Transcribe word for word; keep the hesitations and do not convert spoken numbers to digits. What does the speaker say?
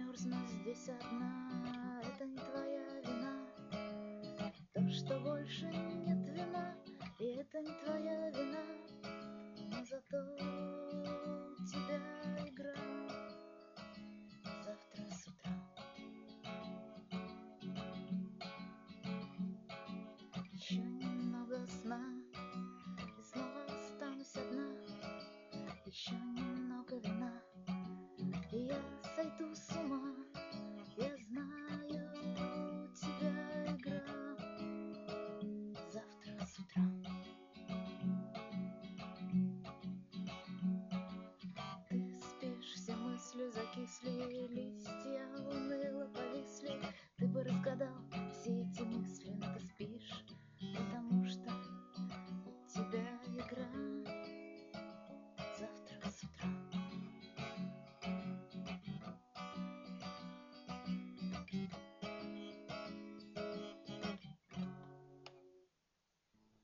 замерзла здесь одна, это не твоя вина. То, что больше нет вина, и это не твоя вина, но зато у тебя игра завтра с утра. Еще немного сна, и снова останусь одна. Еще немного вина, и я сойду с ума. Я знаю, у тебя игра завтра с утра. Ты спишь, все мысли закисли, листья